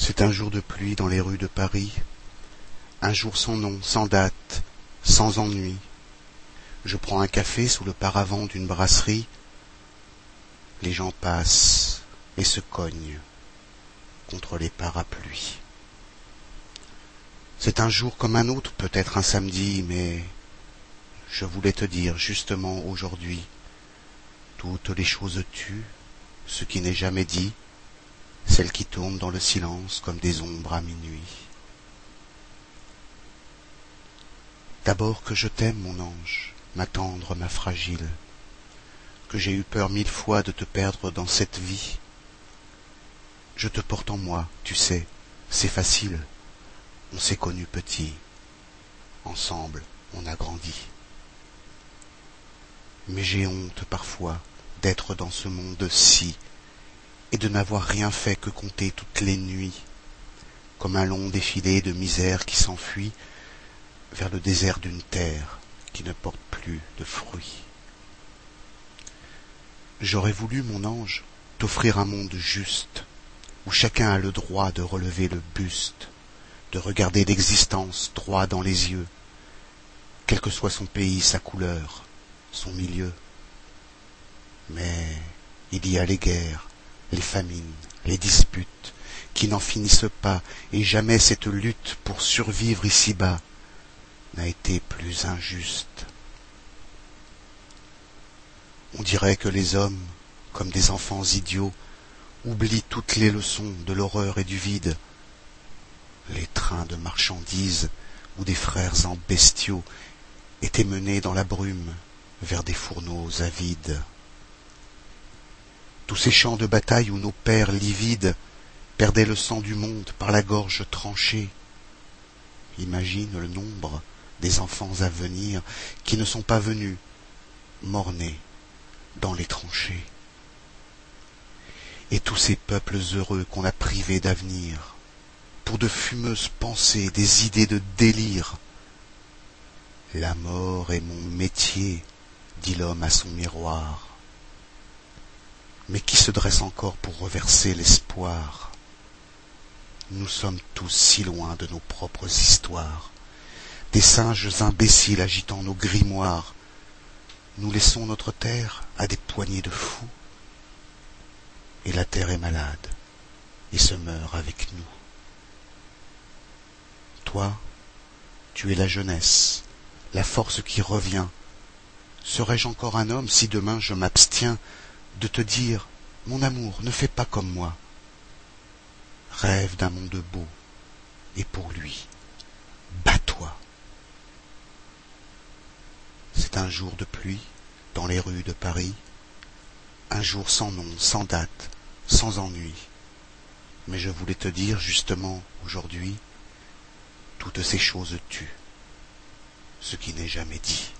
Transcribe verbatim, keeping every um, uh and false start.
C'est un jour de pluie dans les rues de Paris, un jour sans nom, sans date, sans ennui. Je prends un café sous le paravent d'une brasserie. Les gens passent et se cognent contre les parapluies. C'est un jour comme un autre, peut-être un samedi, mais je voulais te dire justement aujourd'hui, toutes les choses tuent, ce qui n'est jamais dit, celles qui tournent dans le silence comme des ombres à minuit. D'abord que je t'aime, mon ange, ma tendre, ma fragile, que j'ai eu peur mille fois de te perdre dans cette vie. Je te porte en moi, tu sais, c'est facile, on s'est connus petits, ensemble on a grandi. Mais j'ai honte parfois d'être dans ce monde-ci, et de n'avoir rien fait que compter toutes les nuits, comme un long défilé de misère qui s'enfuit vers le désert d'une terre qui ne porte plus de fruits. J'aurais voulu, mon ange, t'offrir un monde juste, où chacun a le droit de relever le buste, de regarder l'existence droit dans les yeux, quel que soit son pays, sa couleur, son milieu. Mais il y a les guerres, les famines, les disputes, qui n'en finissent pas, et jamais cette lutte pour survivre ici-bas n'a été plus injuste. On dirait que les hommes, comme des enfants idiots, oublient toutes les leçons de l'horreur et du vide. Les trains de marchandises ou des frères en bestiaux étaient menés dans la brume vers des fourneaux avides. Tous ces champs de bataille où nos pères livides perdaient le sang du monde par la gorge tranchée. Imagine le nombre des enfants à venir qui ne sont pas venus, morts-nés dans les tranchées. Et tous ces peuples heureux qu'on a privés d'avenir, pour de fumeuses pensées, des idées de délire. La mort est mon métier, dit l'homme à son miroir. Mais qui se dresse encore pour reverser l'espoir? Nous sommes tous si loin de nos propres histoires, des singes imbéciles agitant nos grimoires. Nous laissons notre terre à des poignées de fous, et la terre est malade et se meurt avec nous. Toi, tu es la jeunesse, la force qui revient. Serais-je encore un homme si demain je m'abstiens de te dire, mon amour, ne fais pas comme moi. Rêve d'un monde beau, et pour lui, bats-toi. C'est un jour de pluie dans les rues de Paris, un jour sans nom, sans date, sans ennui. Mais je voulais te dire justement aujourd'hui, toutes ces choses tuent, ce qui n'est jamais dit.